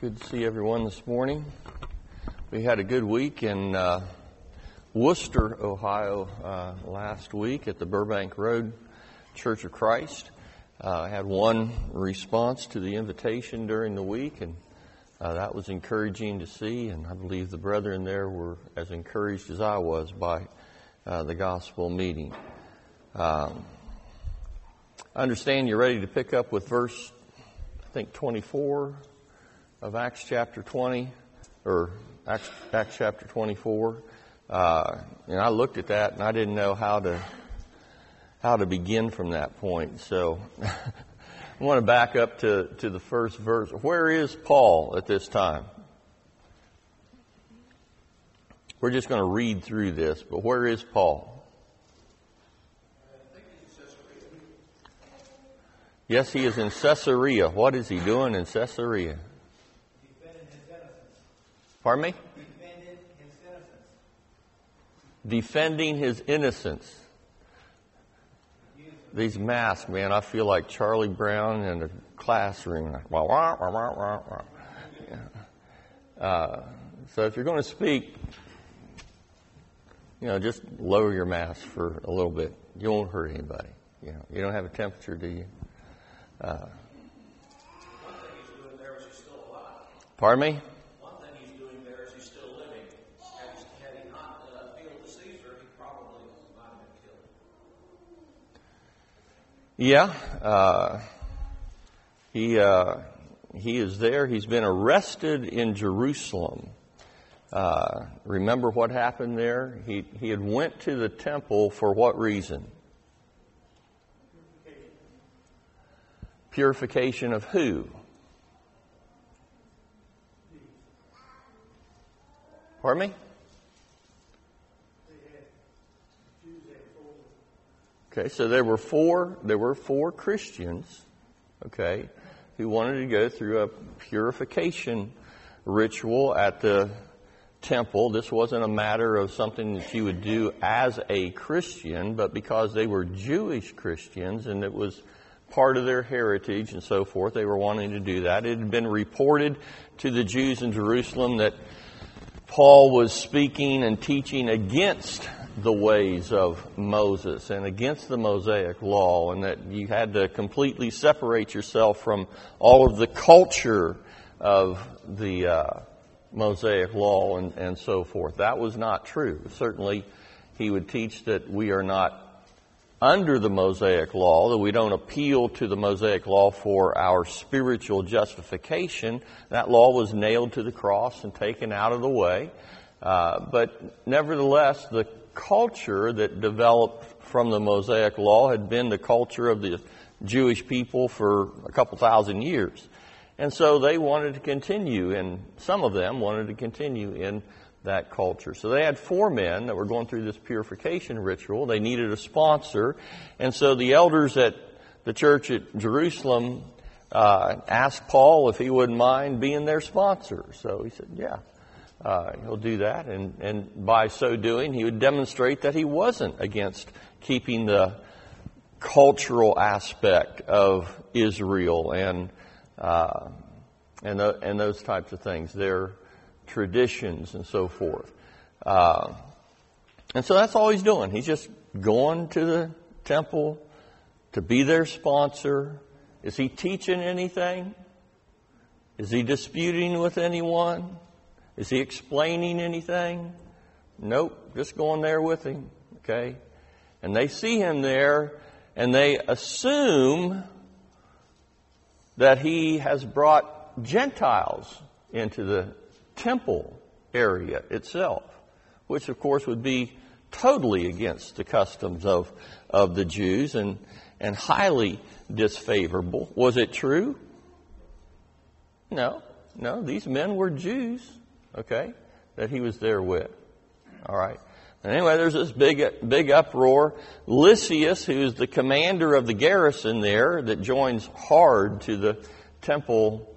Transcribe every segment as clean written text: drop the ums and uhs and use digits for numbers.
Good to see everyone this morning. We had a good week in Worcester, Ohio last week at the Burbank Road Church of Christ. I had one response to the invitation during the week, and that was encouraging to see, and I believe the brethren there were as encouraged as I was by the gospel meeting. I understand you're ready to pick up with verse, I think, 24 of Acts chapter 20, or Acts chapter 24. And I looked at that and I didn't know how to begin from that point. So I want to back up to the first verse. Where is Paul at this time? We're just going to read through this, but where is Paul? Yes, he is in Caesarea. What is he doing in Caesarea? Defending his innocence. Pardon me? Defending his innocence. Defending his innocence. These masks, man, I feel like Charlie Brown in a classroom. So if you're going to speak, just lower your mask for a little bit. You won't hurt anybody. You don't have a temperature, do you? One thing he's doing there is he's still alive. Pardon me? One thing he's doing there is he's still living. Had he not appealed to Caesar, he probably might have been killed. He is there. He's been arrested in Jerusalem. Remember what happened there? He had went to the temple for what reason? Purification of who? Pardon me? Okay, so there were four Christians, okay, who wanted to go through a purification ritual at the temple. This wasn't a matter of something that you would do as a Christian, but because they were Jewish Christians and it was part of their heritage and so forth, they were wanting to do that. It had been reported to the Jews in Jerusalem that Paul was speaking and teaching against the ways of Moses and against the Mosaic law, and that you had to completely separate yourself from all of the culture of the Mosaic law and so forth. That was not true. Certainly, he would teach that we are not under the Mosaic law, that we don't appeal to the Mosaic law for our spiritual justification. That law was nailed to the cross and taken out of the way. But nevertheless, the culture that developed from the Mosaic law had been the culture of the Jewish people for a couple thousand years. And so they wanted to continue, and some of them wanted to continue in that culture. So they had four men that were going through this purification ritual. They needed a sponsor. And so the elders at the church at Jerusalem asked Paul if he wouldn't mind being their sponsor. So he said, yeah, he'll do that. And by so doing, he would demonstrate that he wasn't against keeping the cultural aspect of Israel and those types of things. Their traditions and so forth. And so that's all he's doing. He's just going to the temple to be their sponsor. Is he teaching anything? Is he disputing with anyone? Is he explaining anything? Nope, just going there with him. Okay? And they see him there and they assume that he has brought Gentiles into the temple area itself, which of course would be totally against the customs of the Jews and highly disfavorable. Was it true? No, these men were Jews, okay, that he was there with. All right. And anyway, there's this big uproar. Lysias, who's the commander of the garrison there that joins hard to the temple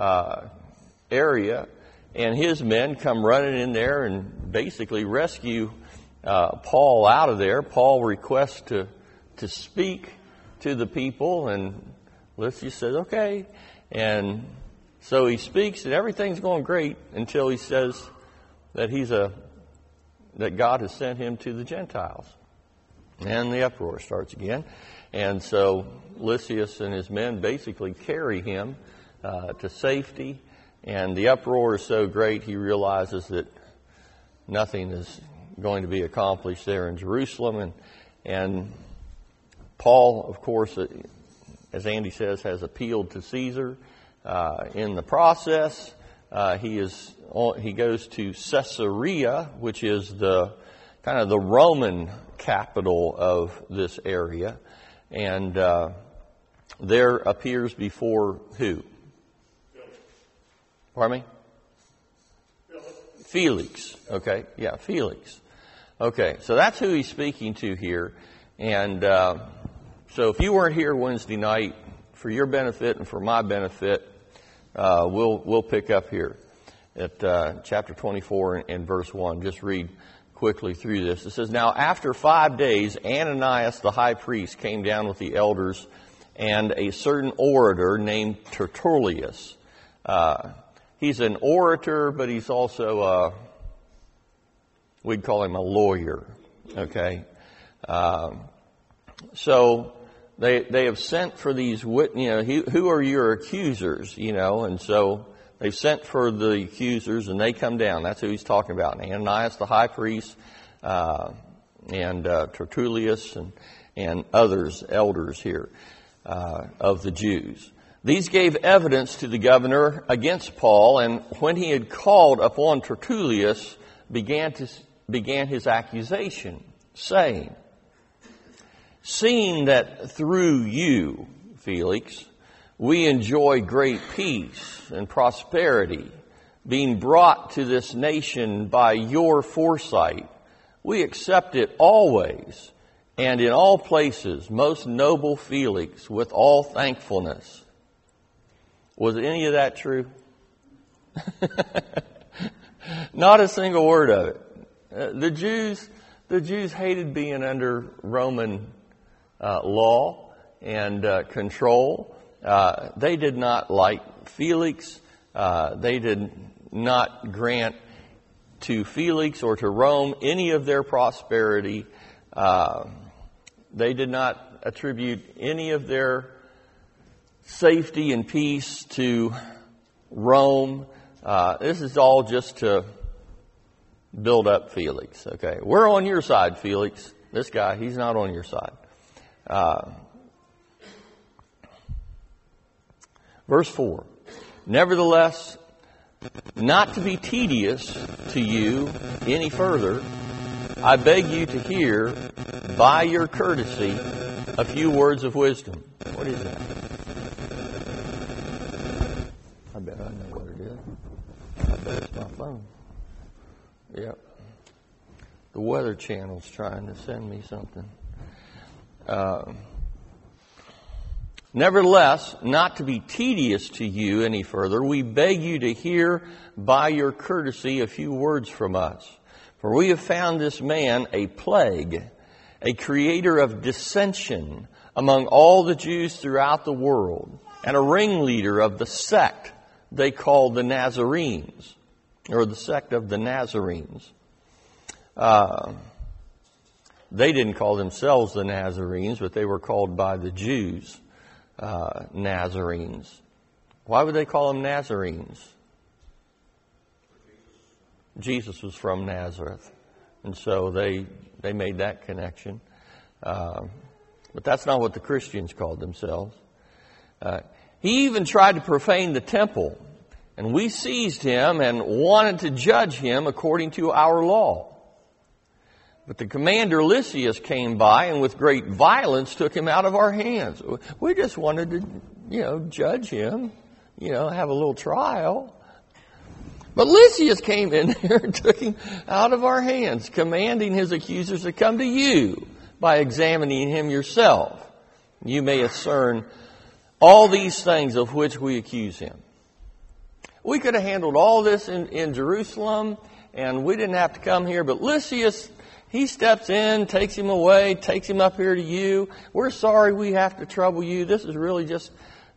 area, and his men come running in there and basically rescue Paul out of there. Paul requests to speak to the people, and Lysias says, okay. And So he speaks and everything's going great until he says that that God has sent him to the Gentiles. And the uproar starts again. And so Lysias and his men basically carry him to safety. And the uproar is so great, he realizes that nothing is going to be accomplished there in Jerusalem. And Paul, of course, as Andy says, has appealed to Caesar. In the process, he goes to Caesarea, which is the kind of the Roman capital of this area, and there appears before who? Pardon me? Felix. Okay, yeah, Felix. Okay, so that's who he's speaking to here, and so if you weren't here Wednesday night, for your benefit and for my benefit, we'll pick up here at chapter 24 and verse 1. Just read quickly through this. It says, "Now after 5 days, Ananias the high priest came down with the elders and a certain orator named Tertullius." He's an orator, but he's also, we'd call him a lawyer. Okay? So they have sent for these who are your accusers, and so they've sent for the accusers and they come down. That's who he's talking about. Ananias the high priest, and Tertullius and others, elders here, of the Jews. These gave evidence to the governor against Paul, and when he had called upon Tertullius, began his accusation, saying, "Seeing that through you, Felix, we enjoy great peace and prosperity, being brought to this nation by your foresight, we accept it always and in all places, most noble Felix, with all thankfulness." Was any of that true? Not a single word of it. The Jews hated being under Roman law and control. They did not like Felix. They did not grant to Felix or to Rome any of their prosperity. They did not attribute any of their safety and peace to Rome. This is all just to build up Felix. Okay, we're on your side, Felix. This guy, he's not on your side. Verse 4, "Nevertheless, not to be tedious to you any further, I beg you to hear, by your courtesy, a few words of wisdom." What is that? I bet I know what it is. I bet it's my phone. Yep. The Weather Channel's trying to send me something. "Nevertheless, not to be tedious to you any further, we beg you to hear by your courtesy a few words from us. For we have found this man a plague, a creator of dissension among all the Jews throughout the world, and a ringleader of the sect they call the Nazarenes, or the sect of the Nazarenes." They didn't call themselves the Nazarenes, but they were called by the Jews Nazarenes. Why would they call them Nazarenes? Jesus was from Nazareth, and so they made that connection. But that's not what the Christians called themselves. He even tried to profane the temple, and we seized him and wanted to judge him according to our law. But the commander Lysias came by and with great violence took him out of our hands. We just wanted to, judge him, have a little trial. But Lysias came in there and took him out of our hands, commanding his accusers to come to you by examining him yourself. You may discern all these things of which we accuse him. We could have handled all this in Jerusalem, and we didn't have to come here, but Lysias, he steps in, takes him away, takes him up here to you. We're sorry we have to trouble you. This is really just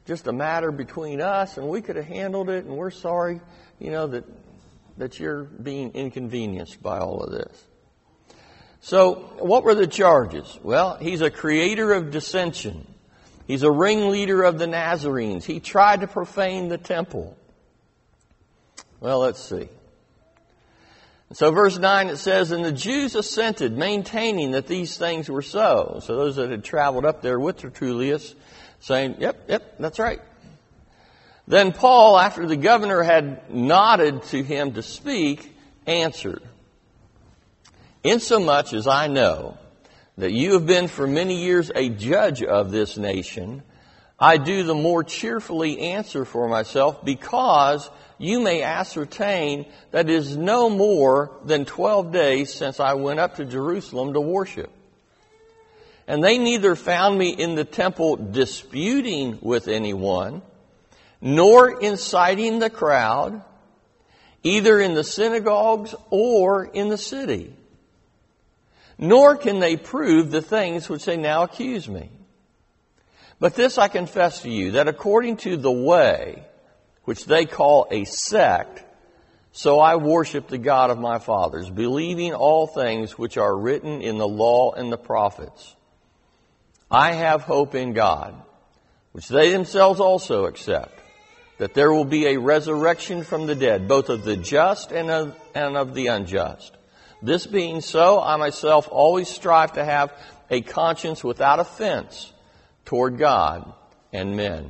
just a matter between us, and we could have handled it, and we're sorry, that you're being inconvenienced by all of this. So, what were the charges? Well, he's a creator of dissension. He's a ringleader of the Nazarenes. He tried to profane the temple. Well, let's see. So verse 9 it says, and the Jews assented, maintaining that these things were so. So those that had traveled up there with Tertullius saying, yep, that's right. Then Paul, after the governor had nodded to him to speak, answered, insomuch as I know that you have been for many years a judge of this nation, I do the more cheerfully answer for myself, because you may ascertain that it is no more than 12 days since I went up to Jerusalem to worship. And they neither found me in the temple disputing with anyone, nor inciting the crowd, either in the synagogues or in the city. Nor can they prove the things which they now accuse me. But this I confess to you, that according to the way, which they call a sect, so I worship the God of my fathers, believing all things which are written in the law and the prophets. I have hope in God, which they themselves also accept, that there will be a resurrection from the dead, both of the just and of the unjust. This being so, I myself always strive to have a conscience without offense toward God and men.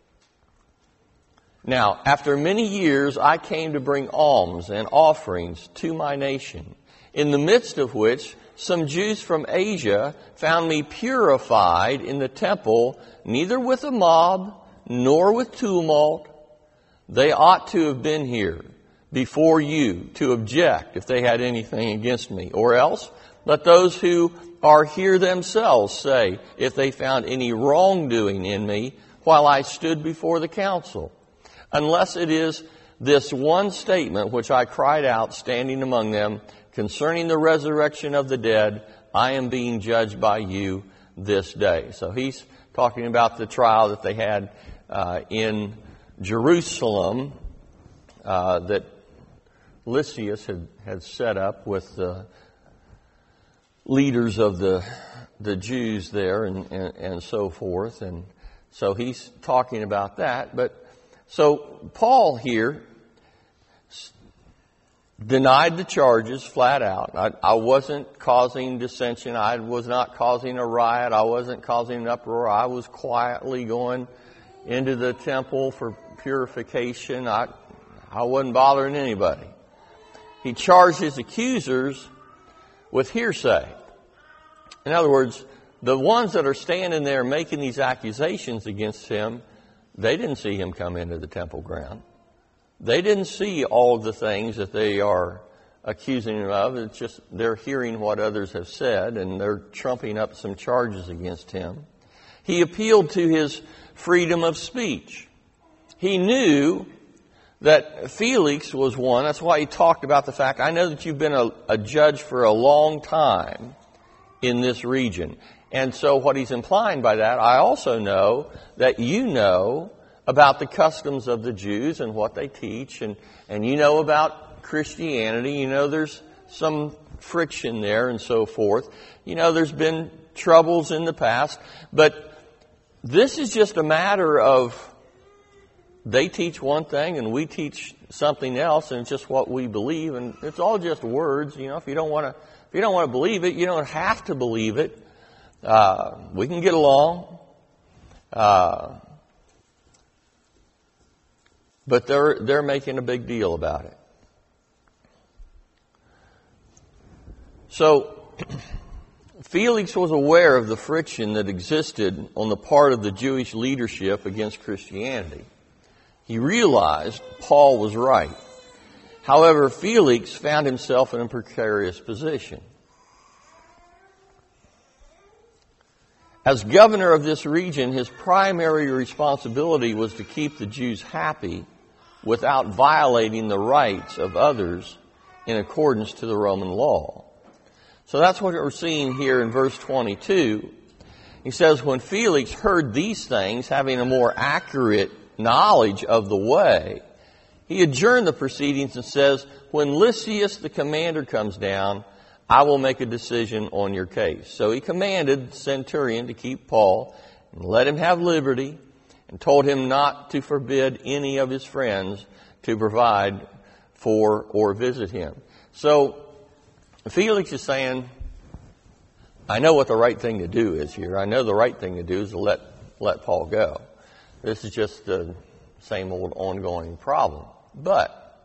Now, after many years, I came to bring alms and offerings to my nation, in the midst of which some Jews from Asia found me purified in the temple, neither with a mob nor with tumult. They ought to have been here before you to object if they had anything against me. Or else, let those who are here themselves say if they found any wrongdoing in me while I stood before the council. Unless it is this one statement which I cried out standing among them concerning the resurrection of the dead, I am being judged by you this day. So he's talking about the trial that they had in Jerusalem that Lysias had set up with the leaders of the Jews there and so forth. And so he's talking about that. But so Paul here denied the charges flat out. I wasn't causing dissension. I was not causing a riot. I wasn't causing an uproar. I was quietly going into the temple for purification. I wasn't bothering anybody. He charged his accusers with hearsay. In other words, the ones that are standing there making these accusations against him, they didn't see him come into the temple ground. They didn't see all of the things that they are accusing him of. It's just they're hearing what others have said, and they're trumping up some charges against him. He appealed to his freedom of speech. He knew that Felix was one. That's why he talked about the fact, I know that you've been a judge for a long time in this region. And so what he's implying by that, I also know that you know about the customs of the Jews and what they teach, and you know about Christianity. You know there's some friction there and so forth. You know there's been troubles in the past, but this is just a matter of they teach one thing and we teach something else, and it's just what we believe, and it's all just words. You know, if you don't want to believe it, you don't have to believe it. We can get along. But they're making a big deal about it. So Felix was aware of the friction that existed on the part of the Jewish leadership against Christianity. He realized Paul was right. However, Felix found himself in a precarious position. As governor of this region, his primary responsibility was to keep the Jews happy without violating the rights of others in accordance to the Roman law. So that's what we're seeing here in verse 22. He says, when Felix heard these things, having a more accurate knowledge of the way, he adjourned the proceedings and says, when Lysias the commander comes down, I will make a decision on your case. So he commanded the centurion to keep Paul and let him have liberty, and told him not to forbid any of his friends to provide for or visit him. So Felix is saying, I know what the right thing to do is here. I know the right thing to do is to let Paul go. This is just the same old ongoing problem. But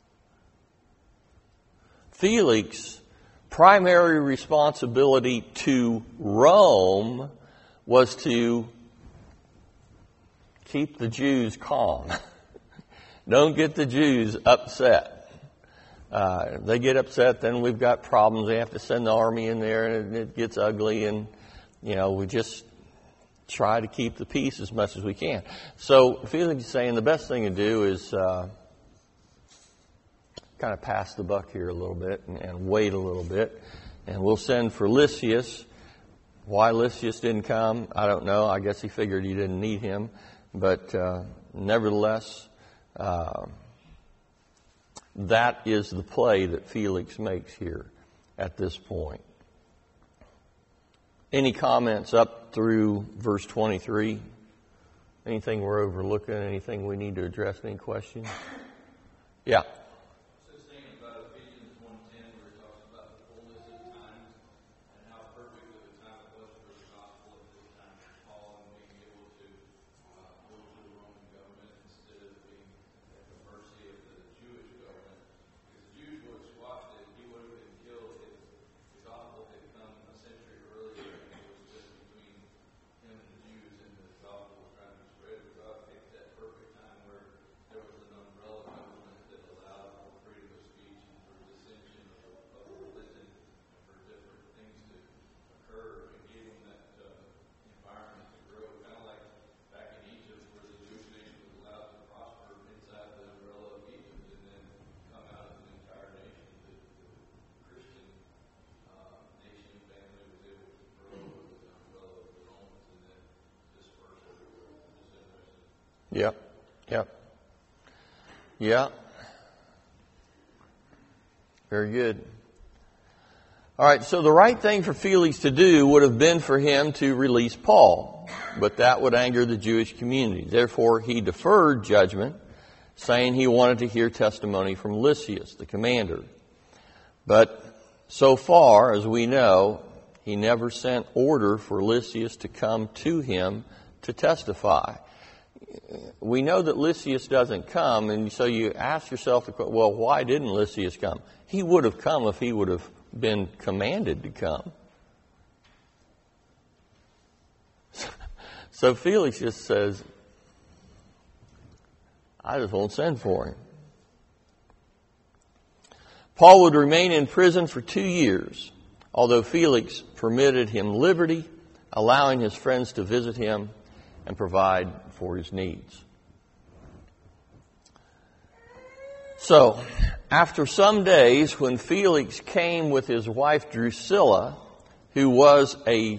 Felix's primary responsibility to Rome was to keep the Jews calm. Don't get the Jews upset. They get upset, then we've got problems. They have to send the army in there, and it gets ugly. And, we just try to keep the peace as much as we can. So Felix is saying the best thing to do is kind of pass the buck here a little bit and wait a little bit. And we'll send for Lysias. Why Lysias didn't come, I don't know. I guess he figured he didn't need him. But nevertheless, that is the play that Felix makes here at this point. Any comments up through verse 23? Anything we're overlooking? Anything we need to address? Any questions? Yeah. Yep. Very good. All right, so the right thing for Felix to do would have been for him to release Paul, but that would anger the Jewish community. Therefore, he deferred judgment, saying he wanted to hear testimony from Lysias, the commander. But so far as we know, he never sent order for Lysias to come to him to testify. We know that Lysias doesn't come, and so you ask yourself, well, why didn't Lysias come? He would have come if he would have been commanded to come. So Felix just says, I just won't send for him. Paul would remain in prison for 2 years, although Felix permitted him liberty, allowing his friends to visit him and provide for his needs. So, after some days, when Felix came with his wife Drusilla, who was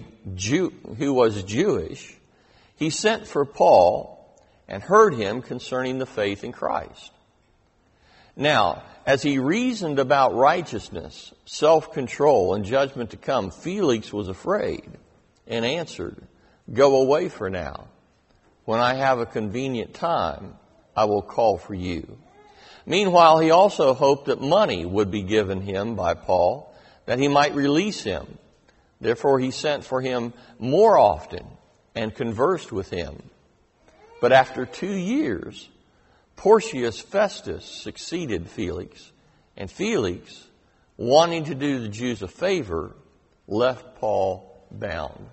Jewish, he sent for Paul and heard him concerning the faith in Christ. Now, as he reasoned about righteousness, self-control, and judgment to come, Felix was afraid and answered, "Go away for now. When I have a convenient time, I will call for you." Meanwhile, he also hoped that money would be given him by Paul, that he might release him. Therefore, he sent for him more often and conversed with him. But after 2 years, Porcius Festus succeeded Felix, and Felix, wanting to do the Jews a favor, left Paul bound.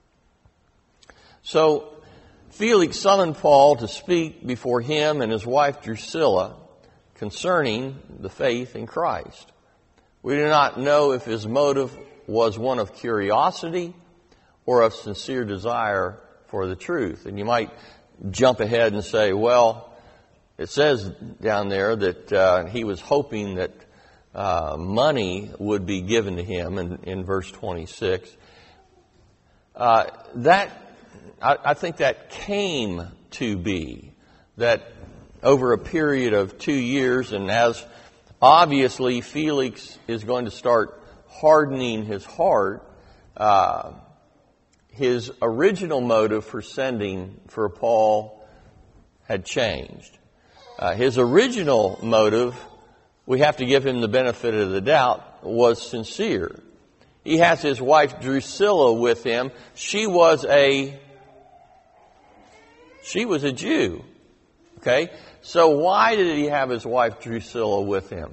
So Felix summoned Paul to speak before him and his wife Drusilla concerning the faith in Christ. We do not know if his motive was one of curiosity or of sincere desire for the truth. And you might jump ahead and say, well, it says down there that he was hoping that money would be given to him in verse 26. I think that came to be, that over a period of 2 years, and as obviously Felix is going to start hardening his heart, his original motive for sending for Paul had changed. His original motive, we have to give him the benefit of the doubt, was sincere. He has his wife Drusilla with him. She was a Jew. Okay? So why did he have his wife Drusilla with him?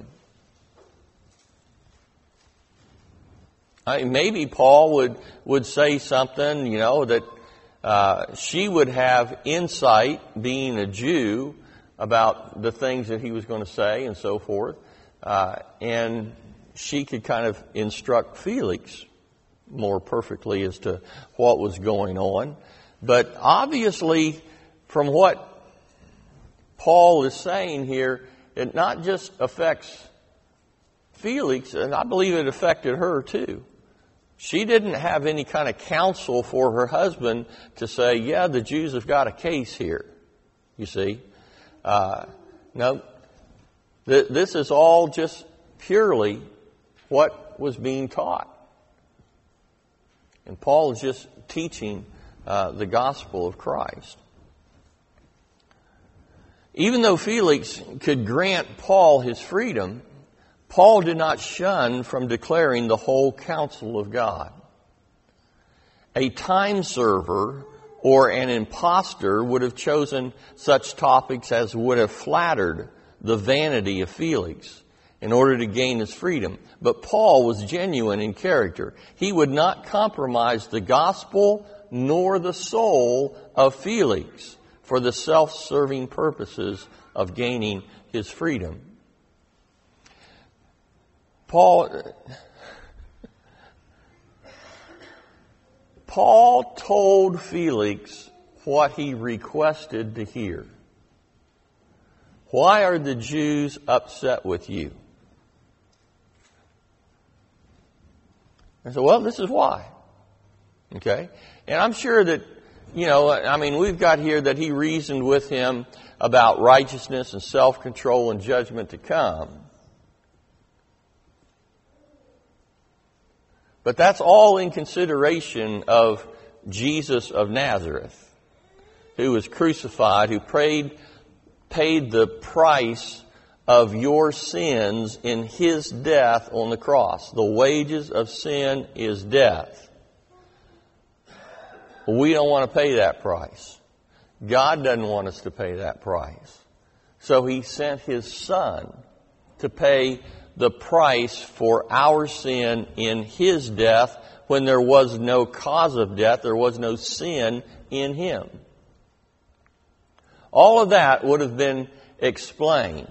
Maybe Paul would say something, that she would have insight, being a Jew, about the things that he was going to say and so forth. And she could kind of instruct Felix more perfectly as to what was going on. But obviously, from what Paul is saying here, it not just affects Felix, and I believe it affected her too. She didn't have any kind of counsel for her husband to say, yeah, the Jews have got a case here, you see. No, this is all just purely what was being taught. And Paul is just teaching the gospel of Christ. Even though Felix could grant Paul his freedom, Paul did not shun from declaring the whole counsel of God. A time server or an impostor would have chosen such topics as would have flattered the vanity of Felix in order to gain his freedom. But Paul was genuine in character. He would not compromise the gospel nor the soul of Felix for the self-serving purposes of gaining his freedom. Paul told Felix what he requested to hear. Why are the Jews upset with you? I said, well, this is why. Okay? And I'm sure that, we've got here that he reasoned with him about righteousness and self-control and judgment to come. But that's all in consideration of Jesus of Nazareth, who was crucified, who paid the price of your sins in his death on the cross. The wages of sin is death. We don't want to pay that price. God doesn't want us to pay that price. So he sent his Son to pay the price for our sin in his death when there was no cause of death, there was no sin in him. All of that would have been explained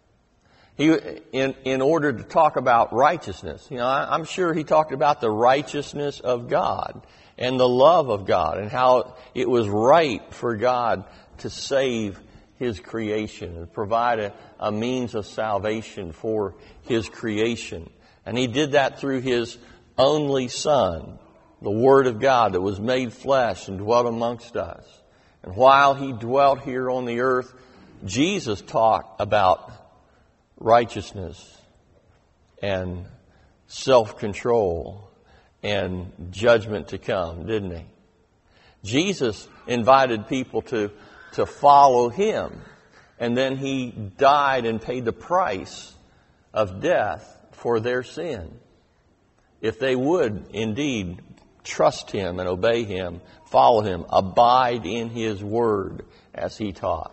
in order to talk about righteousness. I'm sure he talked about the righteousness of God and the love of God and how it was right for God to save his creation and provide a means of salvation for his creation. And he did that through his only Son, the Word of God that was made flesh and dwelt amongst us. And while he dwelt here on the earth, Jesus taught about righteousness and self-control and judgment to come, didn't he? Jesus invited people to follow him. And then he died and paid the price of death for their sin. If they would indeed trust him and obey him, follow him, abide in his word as he taught.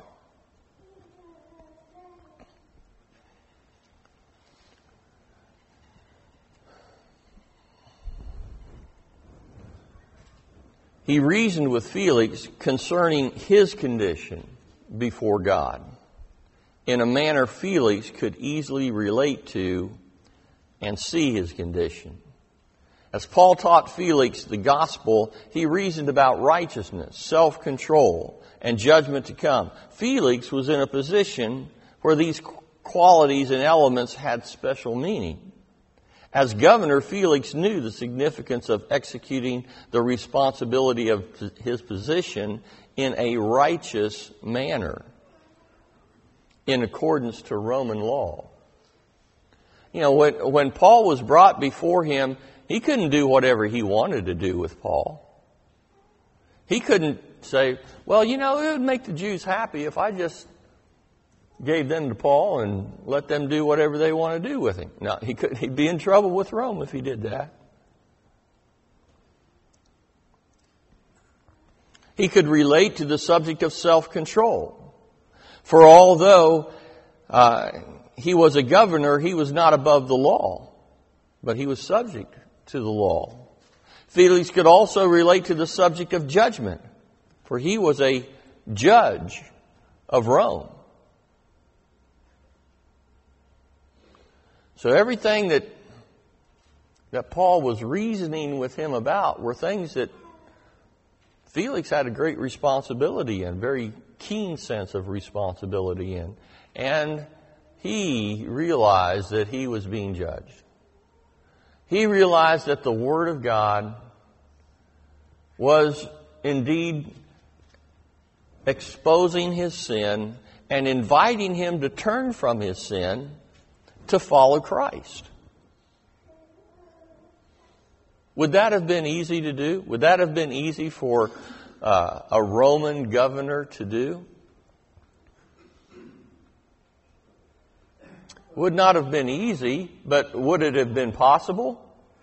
He reasoned with Felix concerning his condition before God in a manner Felix could easily relate to and see his condition. As Paul taught Felix the gospel, he reasoned about righteousness, self-control, and judgment to come. Felix was in a position where these qualities and elements had special meaning. As governor, Felix knew the significance of executing the responsibility of his position in a righteous manner, in accordance to Roman law. You know, when Paul was brought before him, he couldn't do whatever he wanted to do with Paul. He couldn't say, well, you know, it would make the Jews happy if I just gave them to Paul and let them do whatever they want to do with him. No, he'd be in trouble with Rome if he did that. He could relate to the subject of self-control. For although he was a governor, he was not above the law, but he was subject to the law. Felix could also relate to the subject of judgment, for he was a judge of Rome. So everything that Paul was reasoning with him about were things that Felix had a great responsibility in, very keen sense of responsibility in. And he realized that he was being judged. He realized that the Word of God was indeed exposing his sin and inviting him to turn from his sin to follow Christ. Would that have been easy to do? Would that have been easy for a Roman governor to do? Would not have been easy, but would it have been possible?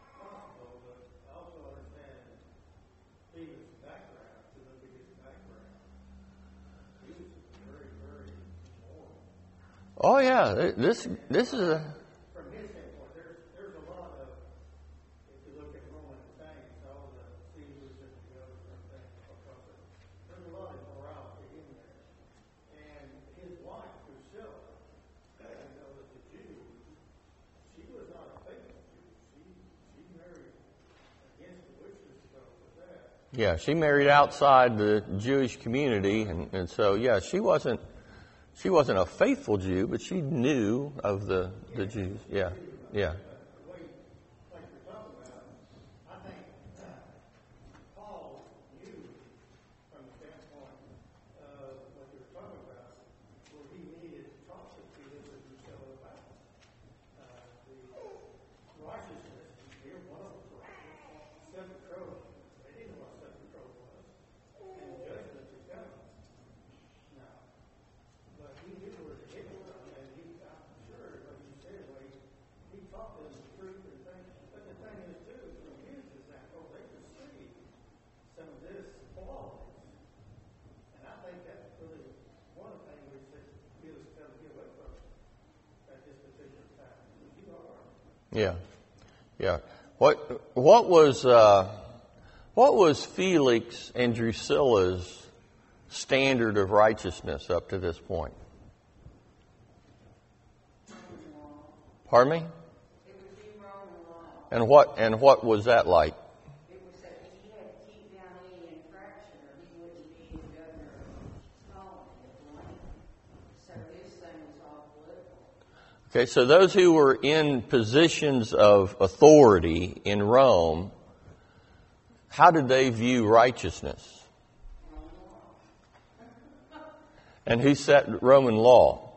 Oh yeah, this is a. From his standpoint, there's a lot of, if you look at Roman things, all the Caesars and the other things, there's a lot of morality in there. And his wife, Drusilla, you know, that the Jew, she was not a faithful Jew. She married against the wishes with that. Yeah, she married outside the Jewish community, and so yeah, she wasn't a faithful Jew, but she knew of the Jews. Yeah, yeah. Like you're talking about, I think Paul knew from the standpoint of what you're talking about, where he needed to talk to Felix and Drusilla about the righteousness. Here, one of them was self-control. They didn't know what self-control was, and judgment is coming. Now, but he knew where to get it from, and I'm sure, like you said, he taught them the truth and things. But the thing is, too, from his example, they could see some of this qualities. And I think that's really one of the things we said he was going to get away from at this particular time. You are. Yeah, yeah. What was Felix and Drusilla's standard of righteousness up to this point? Pardon me? It was the Roman law. And what was that like? It was that he had to keep down any infraction or he wouldn't be the governor of Colony at the land. So his thing was all political. Okay, so those who were in positions of authority in Rome, how did they view righteousness? And who set Roman law?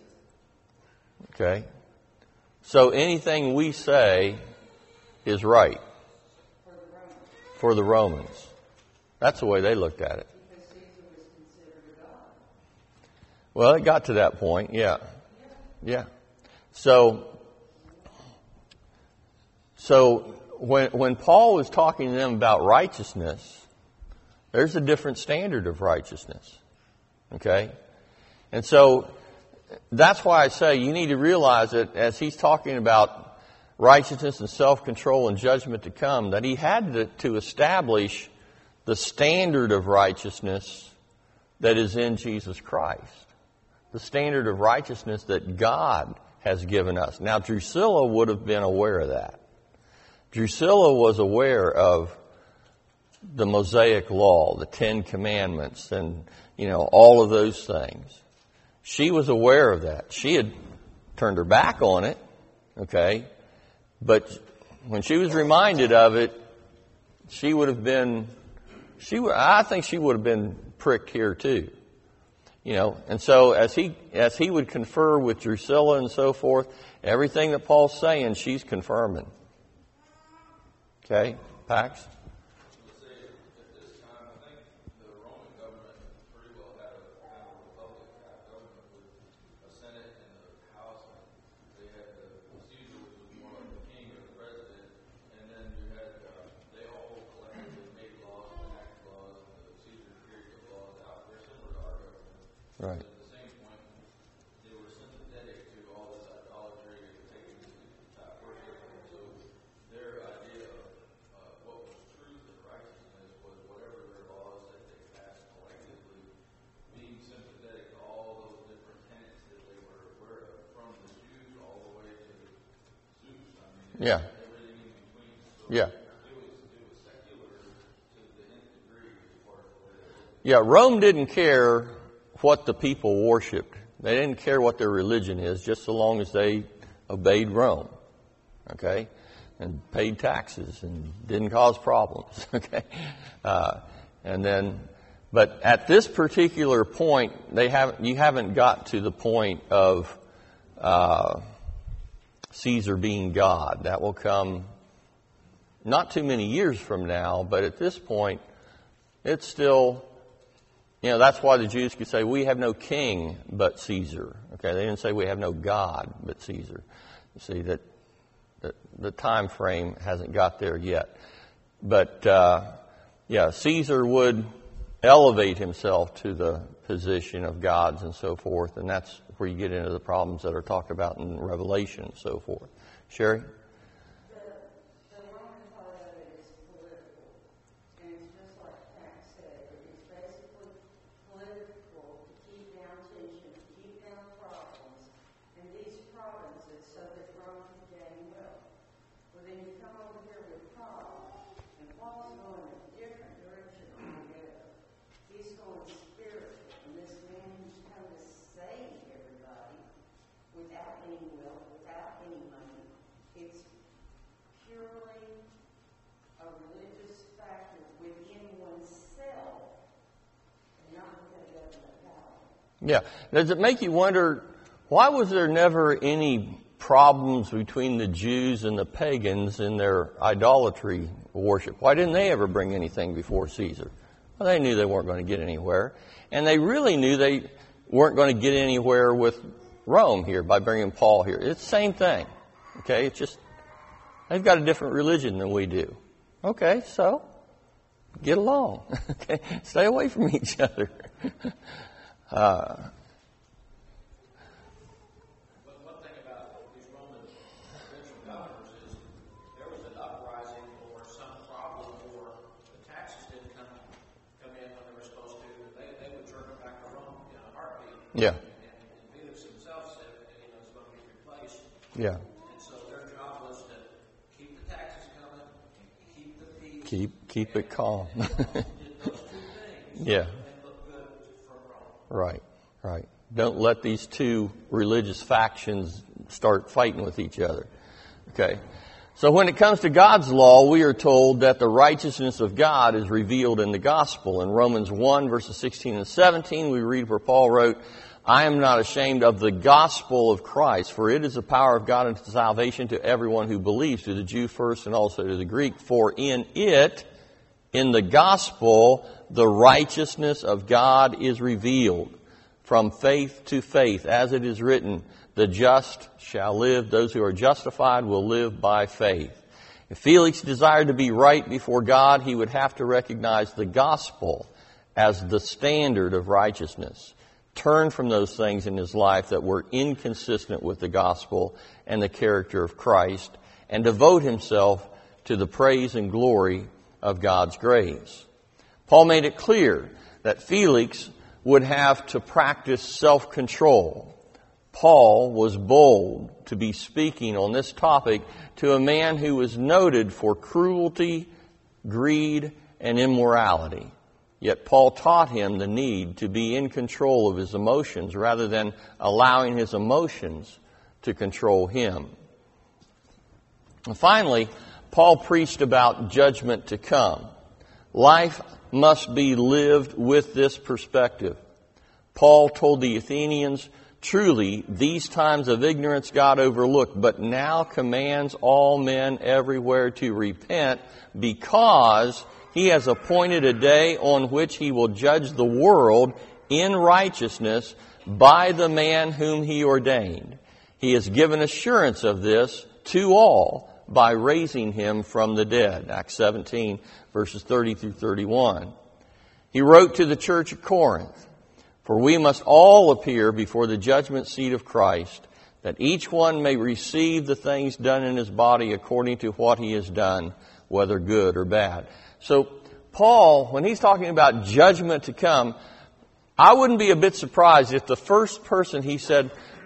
Okay. So anything we say is right for the Romans. That's the way they looked at it. Because Caesar was considered a god. Well, it got to that point, yeah. Yeah. So when Paul was talking to them about righteousness, there's a different standard of righteousness. Okay? And so that's why I say you need to realize that as he's talking about righteousness and self-control and judgment to come, that he had to establish the standard of righteousness that is in Jesus Christ. The standard of righteousness that God has given us. Now, Drusilla would have been aware of that. Drusilla was aware of the Mosaic law, the Ten Commandments, and, all of those things. She was aware of that. She had turned her back on it, okay? But when she was reminded of it, I think she would have been pricked here too. And so as he would confer with Drusilla and so forth, everything that Paul's saying, she's confirming. Okay, Pax? Right. At the same point, they were sympathetic to all this idolatry and taking worship, and so their idea of what was truth and righteousness was whatever their laws that they passed collectively, being sympathetic to all those different tenets that they were aware of, from the Jews all the way to Zeus. Yeah. Everything in between. So yeah. It was secular to the nth degree as far as the way they looked. Yeah, Rome didn't care what the people worshipped. They didn't care what their religion is, just so long as they obeyed Rome, okay, and paid taxes and didn't cause problems, okay. But at this particular point, you haven't got to the point of Caesar being God. That will come not too many years from now, but at this point, it's still. That's why the Jews could say, we have no king but Caesar. Okay, they didn't say we have no God but Caesar. You see, that the time frame hasn't got there yet. But, Caesar would elevate himself to the position of gods and so forth, and that's where you get into the problems that are talked about in Revelation and so forth. Sherry? Yeah. Does it make you wonder, why was there never any problems between the Jews and the pagans in their idolatry worship? Why didn't they ever bring anything before Caesar? Well, they knew they weren't going to get anywhere. And they really knew they weren't going to get anywhere with Rome here by bringing Paul here. It's the same thing. Okay? It's just, they've got a different religion than we do. Okay, so get along. Okay? Stay away from each other. But one thing about these Roman provincial governors is there was an uprising or some problem, or the taxes didn't come in when they were supposed to. They would turn it back to Rome in a heartbeat. Yeah. And Felix himself said it's going to be replaced. Yeah. And so their job was to keep the taxes coming, keep the peace, keep it calm. did those two things. Yeah. Right. Don't let these two religious factions start fighting with each other. Okay. So when it comes to God's law, we are told that the righteousness of God is revealed in the gospel. In Romans 1, verses 16 and 17, we read where Paul wrote, I am not ashamed of the gospel of Christ, for it is the power of God unto salvation to everyone who believes, to the Jew first and also to the Greek. For in it, in the gospel, the righteousness of God is revealed from faith to faith. As it is written, the just shall live. Those who are justified will live by faith. If Felix desired to be right before God, he would have to recognize the gospel as the standard of righteousness. Turn from those things in his life that were inconsistent with the gospel and the character of Christ, and devote himself to the praise and glory of God's grace. Paul made it clear that Felix would have to practice self-control. Paul was bold to be speaking on this topic to a man who was noted for cruelty, greed, and immorality. Yet Paul taught him the need to be in control of his emotions rather than allowing his emotions to control him. And finally, Paul preached about judgment to come. Life must be lived with this perspective. Paul told the Athenians, "Truly, these times of ignorance God overlooked, but now commands all men everywhere to repent, because He has appointed a day on which He will judge the world in righteousness by the man whom He ordained. He has given assurance of this to all by raising Him from the dead." Acts 17, verses 30 through 31. He wrote to the church at Corinth, "For we must all appear before the judgment seat of Christ, that each one may receive the things done in his body according to what he has done, whether good or bad." So Paul, when he's talking about judgment to come, I wouldn't be a bit surprised if the first person he said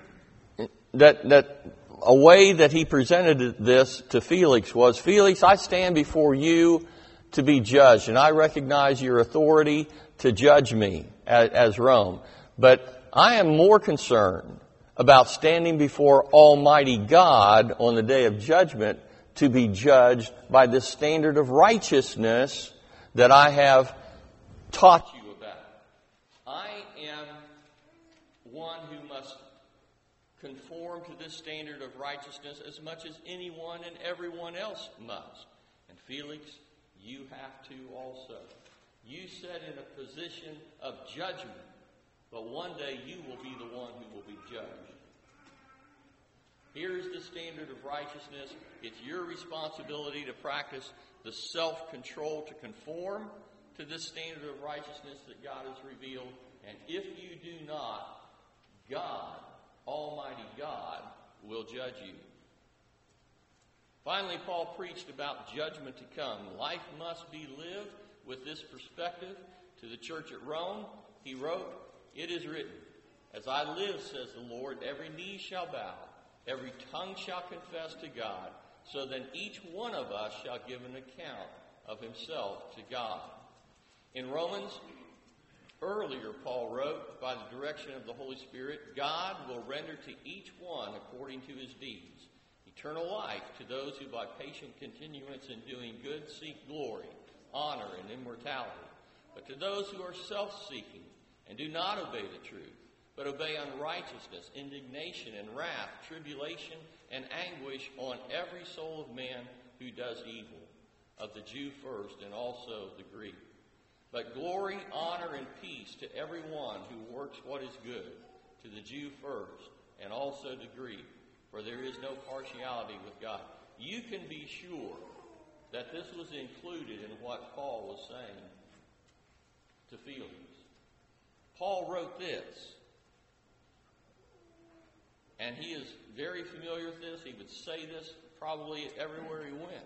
that a way that he presented this to Felix was, "Felix, I stand before you to be judged, and I recognize your authority to judge me as Rome. But I am more concerned about standing before Almighty God on the day of judgment to be judged by the standard of righteousness that I have taught you about. I am one who must conform to this standard of righteousness as much as anyone and everyone else must. And Felix, you have to also. You sit in a position of judgment, but one day you will be the one who will be judged. Here's the standard of righteousness. It's your responsibility to practice the self-control to conform to this standard of righteousness that God has revealed. And if you do not, God, Almighty God, will judge you. Finally, Paul preached about judgment to come. Life must be lived with this perspective. To the church at Rome, he wrote, "It is written, as I live, says the Lord, every knee shall bow, every tongue shall confess to God, so then each one of us shall give an account of himself to God." In Romans, earlier Paul wrote, by the direction of the Holy Spirit, God will render to each one according to his deeds. Eternal life to those who by patient continuance in doing good seek glory, honor, and immortality. But to those who are self-seeking and do not obey the truth, but obey unrighteousness, indignation and wrath, tribulation and anguish on every soul of man who does evil, of the Jew first and also the Greek. But glory, honor, and peace to everyone who works what is good, to the Jew first and also the Greek, for there is no partiality with God. You can be sure that this was included in what Paul was saying to Felix. Paul wrote this, and he is very familiar with this. He would say this probably everywhere he went.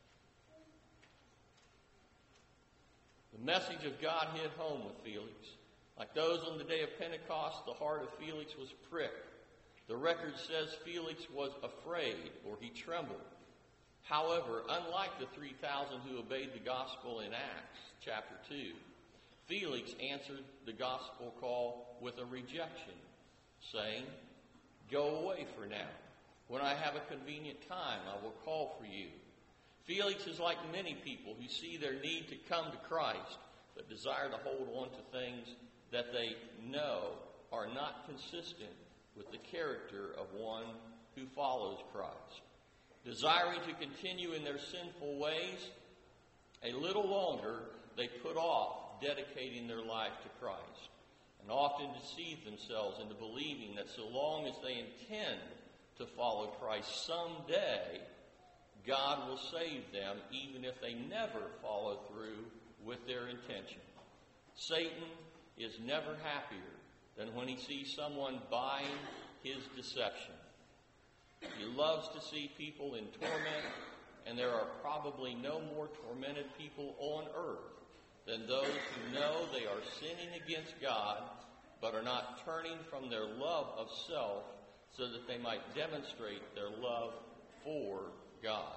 The message of God hit home with Felix. Like those on the day of Pentecost, the heart of Felix was pricked. The record says Felix was afraid, or he trembled. However, unlike the 3,000 who obeyed the gospel in Acts chapter 2, Felix answered the gospel call with a rejection, saying, "Go away for now. When I have a convenient time, I will call for you." Felix is like many people who see their need to come to Christ, but desire to hold on to things that they know are not consistent with the character of one who follows Christ. Desiring to continue in their sinful ways a little longer, they put off dedicating their life to Christ, and often deceive themselves into believing that so long as they intend to follow Christ someday, God will save them even if they never follow through with their intention. Satan is never happier than when he sees someone buying his deception. He loves to see people in torment, and there are probably no more tormented people on earth than those who know they are sinning against God, but are not turning from their love of self so that they might demonstrate their love for God.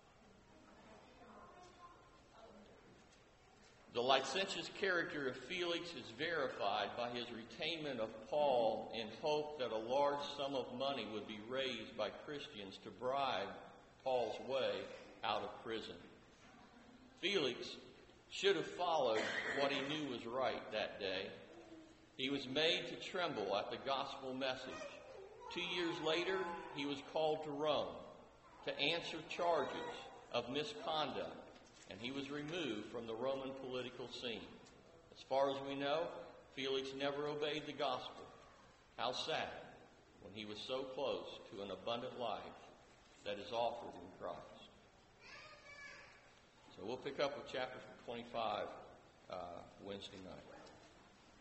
The licentious character of Felix is verified by his retainment of Paul in hope that a large sum of money would be raised by Christians to bribe Paul's way out of prison. Felix should have followed what he knew was right that day. He was made to tremble at the gospel message. 2 years later, he was called to Rome to answer charges of misconduct, and he was removed from the Roman political scene. As far as we know, Felix never obeyed the gospel. How sad, when he was so close to an abundant life that is offered in Christ. So we'll pick up with chapter 25 Wednesday night.